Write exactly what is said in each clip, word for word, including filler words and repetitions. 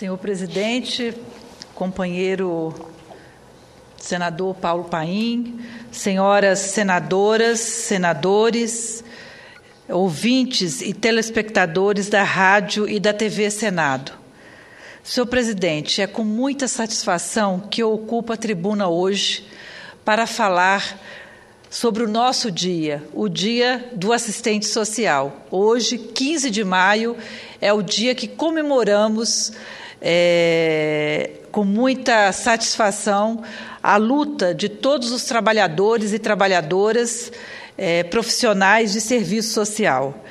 Senhor presidente, companheiro senador Paulo Paim, senhoras senadoras, senadores, ouvintes e telespectadores da rádio e da T V Senado. Senhor presidente, é com muita satisfação que eu ocupo a tribuna hoje para falar sobre o nosso dia, o Dia do Assistente Social. Hoje, quinze de maio, é o dia que comemoramos é, com muita satisfação a luta de todos os trabalhadores e trabalhadoras é, profissionais de serviço social.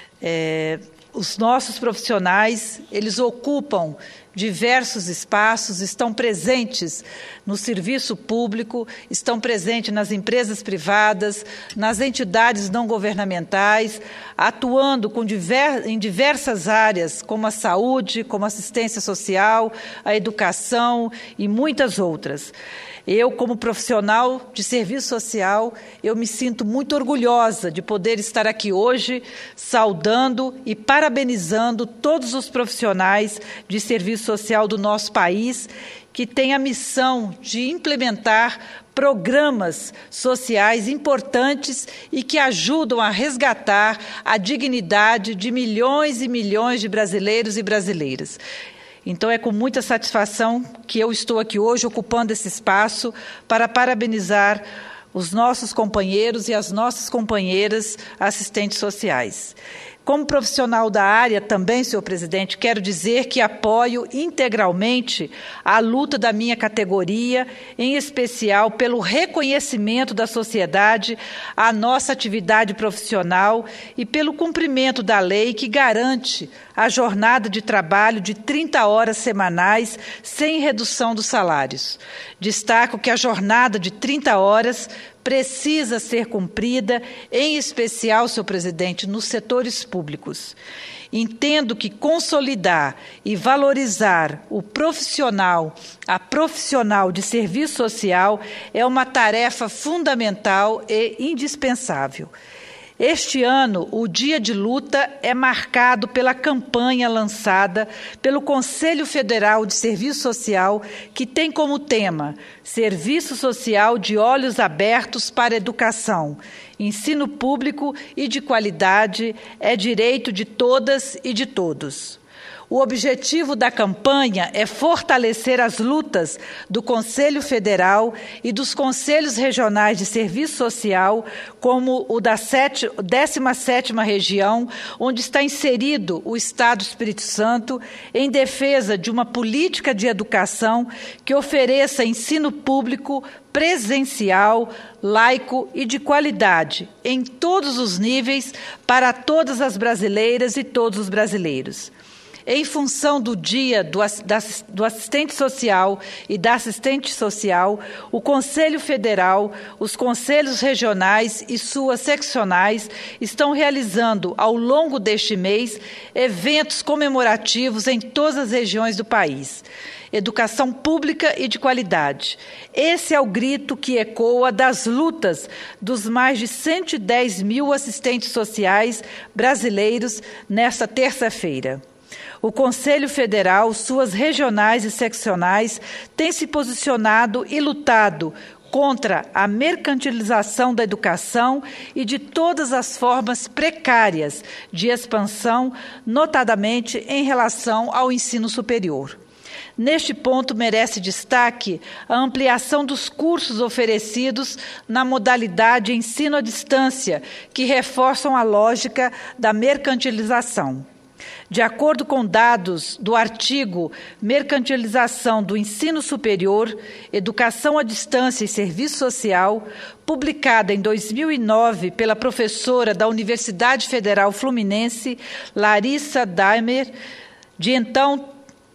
É, os nossos profissionais, eles ocupam diversos espaços, estão presentes no serviço público, estão presentes nas empresas privadas, nas entidades não governamentais, atuando com diver, em diversas áreas, como a saúde, como a assistência social, a educação e muitas outras. Eu, como profissional de serviço social, eu me sinto muito orgulhosa de poder estar aqui hoje, saudando e parabenizando todos os profissionais de serviço social do nosso país, que têm a missão de implementar programas sociais importantes e que ajudam a resgatar a dignidade de milhões e milhões de brasileiros e brasileiras. Então, é com muita satisfação que eu estou aqui hoje ocupando esse espaço para parabenizar os nossos companheiros e as nossas companheiras assistentes sociais. Como profissional da área também, senhor presidente, quero dizer que apoio integralmente a luta da minha categoria, em especial pelo reconhecimento da sociedade à nossa atividade profissional e pelo cumprimento da lei que garante a jornada de trabalho de trinta horas semanais sem redução dos salários. Destaco que a jornada de trinta horas precisa ser cumprida, em especial, senhor presidente, nos setores públicos. Entendo que consolidar e valorizar o profissional, a profissional de serviço social, é uma tarefa fundamental e indispensável. Este ano, o Dia de Luta é marcado pela campanha lançada pelo Conselho Federal de Serviço Social, que tem como tema Serviço Social de Olhos Abertos para a Educação. Ensino público e de qualidade é direito de todas e de todos. O objetivo da campanha é fortalecer as lutas do Conselho Federal e dos Conselhos Regionais de Serviço Social, como o da décima sétima Região, onde está inserido o Estado do Espírito Santo, em defesa de uma política de educação que ofereça ensino público, presencial, laico e de qualidade, em todos os níveis, para todas as brasileiras e todos os brasileiros. Em função do Dia do Assistente Social e da Assistente Social, o Conselho Federal, os Conselhos Regionais e suas seccionais estão realizando, ao longo deste mês, eventos comemorativos em todas as regiões do país. Educação pública e de qualidade. Esse é o grito que ecoa das lutas dos mais de cento e dez mil assistentes sociais brasileiros nesta terça-feira. O Conselho Federal, suas regionais e seccionais, têm se posicionado e lutado contra a mercantilização da educação e de todas as formas precárias de expansão, notadamente em relação ao ensino superior. Neste ponto, merece destaque a ampliação dos cursos oferecidos na modalidade ensino à distância, que reforçam a lógica da mercantilização. De acordo com dados do artigo Mercantilização do Ensino Superior, Educação à Distância e Serviço Social, publicada em dois mil e nove pela professora da Universidade Federal Fluminense, Larissa Daimer, de então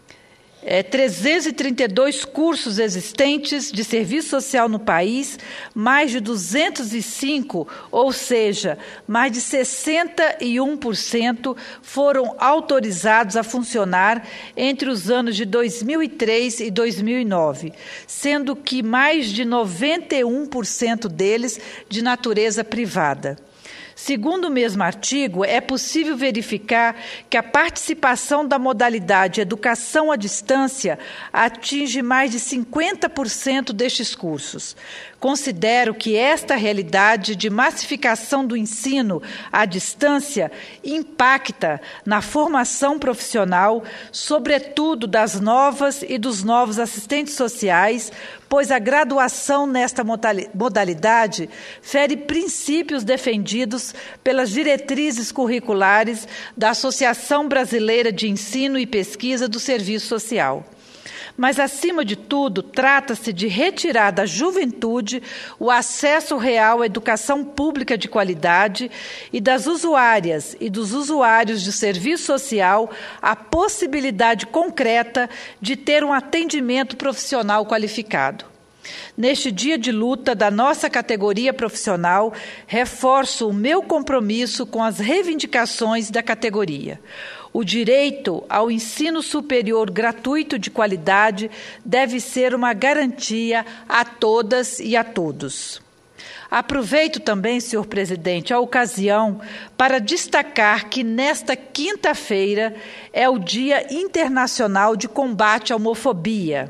É, trezentos e trinta e dois cursos existentes de serviço social no país, mais de duzentos e cinco, ou seja, mais de sessenta e um por cento foram autorizados a funcionar entre os anos de dois mil e três e dois mil e nove, sendo que mais de noventa e um por cento deles de natureza privada. Segundo o mesmo artigo, é possível verificar que a participação da modalidade educação à distância atinge mais de cinquenta por cento destes cursos. Considero que esta realidade de massificação do ensino à distância impacta na formação profissional, sobretudo das novas e dos novos assistentes sociais, pois a graduação nesta modalidade fere princípios defendidos pelas diretrizes curriculares da Associação Brasileira de Ensino e Pesquisa do Serviço Social. Mas, acima de tudo, trata-se de retirar da juventude o acesso real à educação pública de qualidade e das usuárias e dos usuários de serviço social a possibilidade concreta de ter um atendimento profissional qualificado. Neste dia de luta da nossa categoria profissional, reforço o meu compromisso com as reivindicações da categoria. O direito ao ensino superior gratuito de qualidade deve ser uma garantia a todas e a todos. Aproveito também, senhor presidente, a ocasião para destacar que nesta quinta-feira é o Dia Internacional de Combate à Homofobia.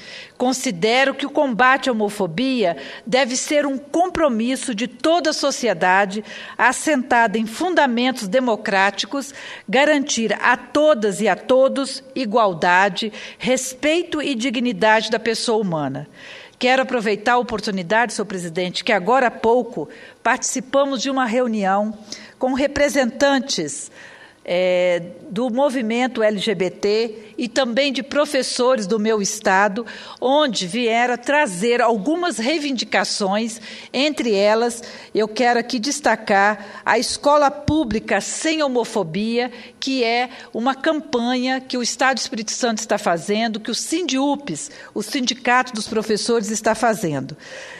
Considero que o combate à homofobia deve ser um compromisso de toda a sociedade, assentado em fundamentos democráticos, garantir a todas e a todos igualdade, respeito e dignidade da pessoa humana. Quero aproveitar a oportunidade, senhor presidente, que agora há pouco participamos de uma reunião com representantes É, do movimento L G B T e também de professores do meu estado, onde vieram trazer algumas reivindicações. Entre elas, eu quero aqui destacar a Escola Pública Sem Homofobia, que é uma campanha que o Estado do Espírito Santo está fazendo, que o SINDIUPES, o Sindicato dos Professores, está fazendo.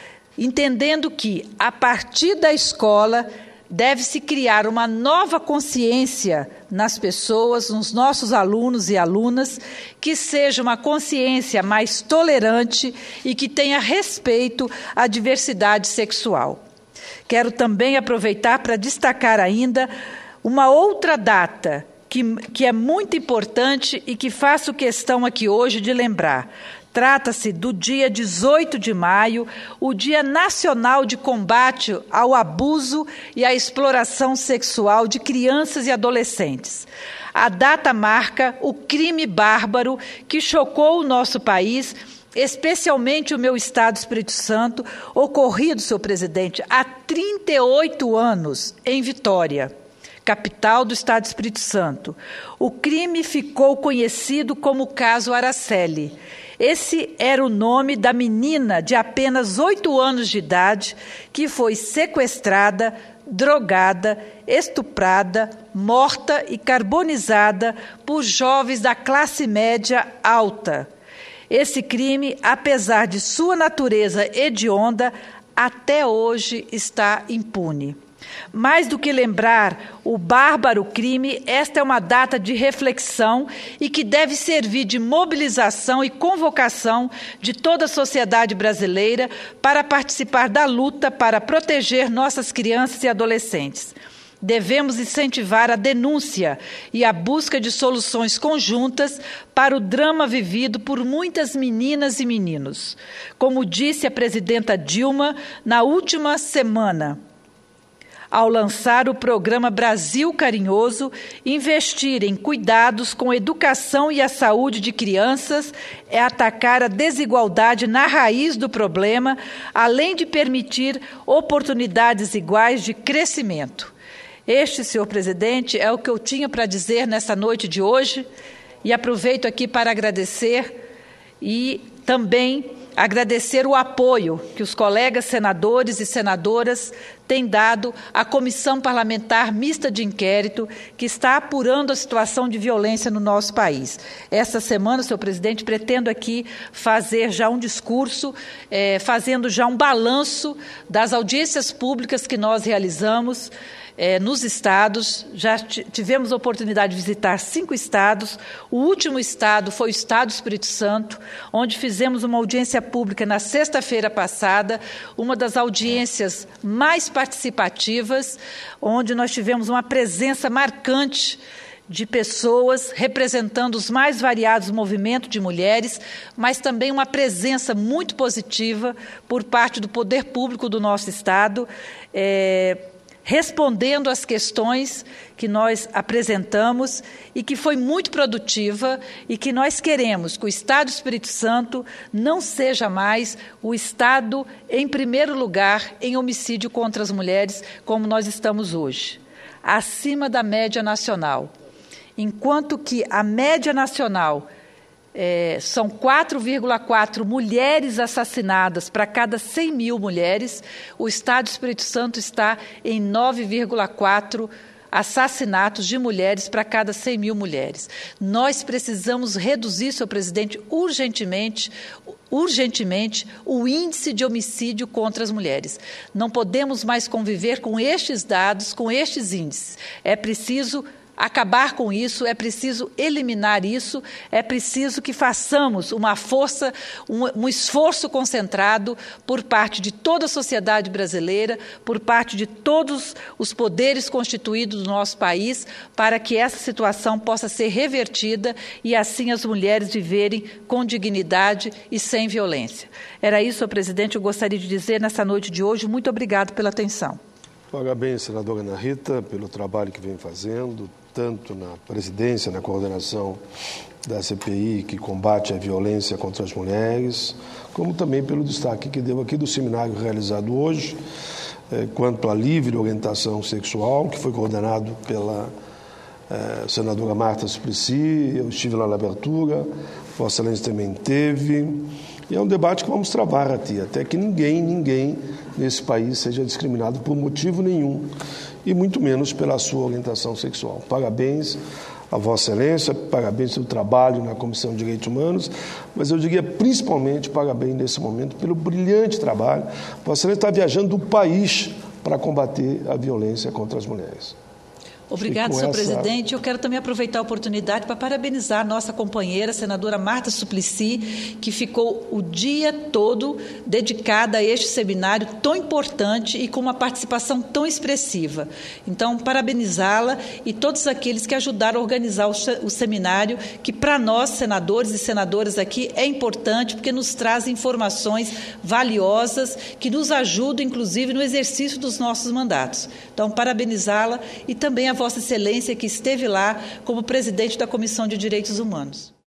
Entendendo que, a partir da escola, deve-se criar uma nova consciência nas pessoas, nos nossos alunos e alunas, que seja uma consciência mais tolerante e que tenha respeito à diversidade sexual. Quero também aproveitar para destacar ainda uma outra data que, que é muito importante e que faço questão aqui hoje de lembrar. Trata-se do dia dezoito de maio, o Dia Nacional de Combate ao Abuso e à Exploração Sexual de Crianças e Adolescentes. A data marca o crime bárbaro que chocou o nosso país, especialmente o meu estado, Espírito Santo, ocorrido, senhor presidente, há trinta e oito anos, em Vitória, capital do estado do Espírito Santo. O crime ficou conhecido como o caso Araceli. Esse era o nome da menina de apenas oito anos de idade que foi sequestrada, drogada, estuprada, morta e carbonizada por jovens da classe média alta. Esse crime, apesar de sua natureza hedionda, até hoje está impune. Mais do que lembrar o bárbaro crime, esta é uma data de reflexão e que deve servir de mobilização e convocação de toda a sociedade brasileira para participar da luta para proteger nossas crianças e adolescentes. Devemos incentivar a denúncia e a busca de soluções conjuntas para o drama vivido por muitas meninas e meninos. Como disse a presidenta Dilma na última semana, ao lançar o programa Brasil Carinhoso, investir em cuidados com a educação e a saúde de crianças é atacar a desigualdade na raiz do problema, além de permitir oportunidades iguais de crescimento. Este, senhor presidente, é o que eu tinha para dizer nesta noite de hoje e aproveito aqui para agradecer e também agradecer o apoio que os colegas senadores e senadoras têm dado à Comissão Parlamentar Mista de Inquérito, que está apurando a situação de violência no nosso país. Esta semana, senhor presidente, pretendo aqui fazer já um discurso, eh, fazendo já um balanço das audiências públicas que nós realizamos, é, nos estados, já tivemos a oportunidade de visitar cinco estados. O último estado foi o estado do Espírito Santo, onde fizemos uma audiência pública na sexta-feira passada, uma das audiências mais participativas, onde nós tivemos uma presença marcante de pessoas representando os mais variados movimentos de mulheres, mas também uma presença muito positiva por parte do poder público do nosso estado, é, respondendo às questões que nós apresentamos e que foi muito produtiva e que nós queremos que o Estado do Espírito Santo não seja mais o Estado em primeiro lugar em homicídio contra as mulheres, como nós estamos hoje, acima da média nacional. Enquanto que a média nacional é, são quatro vírgula quatro mulheres assassinadas para cada cem mil mulheres, o Estado do Espírito Santo está em nove vírgula quatro assassinatos de mulheres para cada cem mil mulheres. Nós precisamos reduzir, senhor presidente, urgentemente, urgentemente o índice de homicídio contra as mulheres. Não podemos mais conviver com estes dados, com estes índices. É preciso acabar com isso, é preciso eliminar isso, é preciso que façamos uma força, um, um esforço concentrado por parte de toda a sociedade brasileira, por parte de todos os poderes constituídos do nosso país, para que essa situação possa ser revertida e assim as mulheres viverem com dignidade e sem violência. Era isso, senhor presidente, eu gostaria de dizer nessa noite de hoje. Muito obrigado pela atenção. Parabéns, senadora Ana Rita, pelo trabalho que vem fazendo, tanto na presidência, na coordenação da C P I, que combate a violência contra as mulheres, como também pelo destaque que deu aqui do seminário realizado hoje, eh, quanto à livre orientação sexual, que foi coordenado pela eh, senadora Marta Suplicy. Eu estive lá na abertura, Vossa Excelência também teve, e é um debate que vamos travar aqui, até que ninguém, ninguém nesse país seja discriminado por motivo nenhum, e muito menos pela sua orientação sexual. Parabéns a Vossa Excelência, parabéns pelo trabalho na Comissão de Direitos Humanos, mas eu diria principalmente parabéns nesse momento pelo brilhante trabalho. Vossa Excelência está viajando do país para combater a violência contra as mulheres. Obrigado, senhor essa... presidente. Eu quero também aproveitar a oportunidade para parabenizar a nossa companheira, a senadora Marta Suplicy, que ficou o dia todo dedicada a este seminário tão importante e com uma participação tão expressiva. Então, parabenizá-la e todos aqueles que ajudaram a organizar o, o seminário, que para nós, senadores e senadoras aqui, é importante porque nos traz informações valiosas que nos ajudam, inclusive, no exercício dos nossos mandatos. Então, parabenizá-la e também a Vossa Excelência, que esteve lá como presidente da Comissão de Direitos Humanos.